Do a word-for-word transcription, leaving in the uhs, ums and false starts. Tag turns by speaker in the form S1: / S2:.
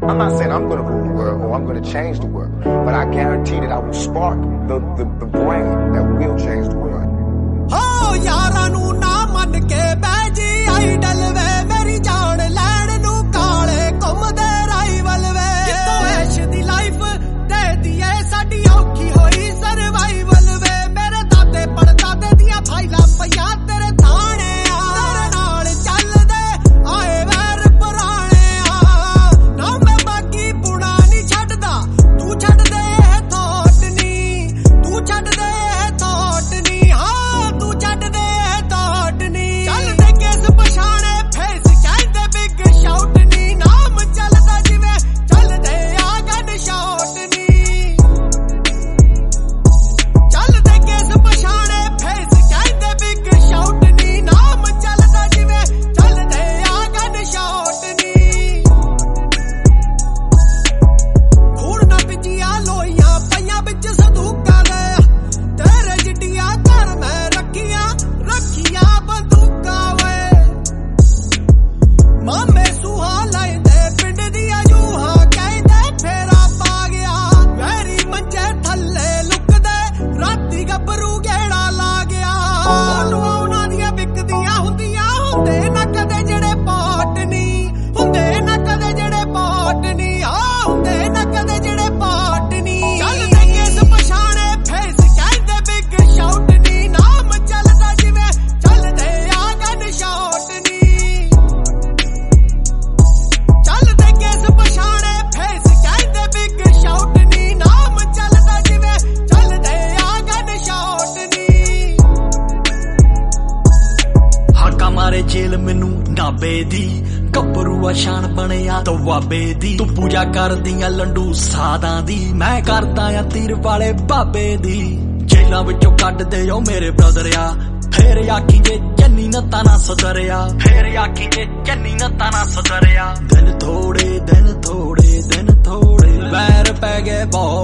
S1: I'm not saying I'm gonna rule the world or I'm gonna change the world, but I guarantee that I will spark the, the, the brain that will change the world.
S2: Oh, yaara nu na man ke baji idol ve meri jaan lein nu kaale घुमदे rival ve kitto ash the life de diye saadi औखी होई survival ve mere दादे पड़दादे दियां फाइलां पईयां तेरे थाने आ तेरे नाल चलदे आए वैर पुराने आ ना मैं बाकी पुणा नहीं छड्डदा तू छड्ड दे थॉट नी तू छड्ड दे थॉट नी हां तू छड्ड दे थॉट नी चलदे किस पछाणे फेस कहंदे बिग शाउट नी नाम चलदा जिवें चलदे आ गन शॉट नी चलदे किस पछाणे फेस कहंदे बिग शाउट नी नाम चलदा जिवें चलदे आ गन शॉट नी खून ना पिजिया लोइयां पईयां बिच संदूकां दे तेरे जिड्डियां घर मैं रखियां रखियां बंदूकां वे मामे सूहा लैंदे पिंड दियां जूहां कहंदे फेरा पा गया वैरी मंजे थल्ले लुकदे राती गब्बरू गेड़ा ला गया फोटोआं उन्हां दियां विकदियां हुंदियां हुंदे ना कदे जेड़े पाट नी हुंदे ना कदे जेड़े पाट नी आ हुंदे ना कदे जेड़े पाट नी चलदे किस पछाणे फेस कहंदे बिग शाउट नी नाम चलदा जिवें चलदे आ गन शॉट नी चलदे किस पछाणे फेस कहंदे बिग शाउट नी नाम चलदा जिवें चलदे आ गन शॉट नी
S3: हाका मारे जेल मैनू नाबे दी ਗੱਭਰੂ ਸ਼ਾਨ ਬਣਿਆ ਦਵਾਬੇ ਦੀ ਤੂੰ ਪੂਜਾ ਕਰਦੀਆਂ ਲੰਡੂ ਸਾਦਾਂ ਦੀ ਮੈਂ ਕਰਦਾ ਆ ਤੀਰ ਵਾਲੇ ਬਾਬੇ ਦੀ ਜੇਲਾਂ ਵਿੱਚੋਂ ਕੱਢਦੇ ਓ ਮੇਰੇ ਬ੍ਰਦਰ ਆ ਫੇਰ ਆਖੀ ਜੇ ਜੰਨੀ ਨਾ ਤਾਨਾ ਸਦਰਿਆ ਫੇਰ ਆਖੀ ਜੇ ਜੰਨੀ ਨਾ ਤਾਨਾ ਸਦਰਿਆ ਦਿਨ ਥੋੜੇ ਦਿਨ ਥੋੜੇ ਦਿਨ ਥੋੜੇ ਵੈਰ ਪੈ ਗਏ ਬਹੁਤ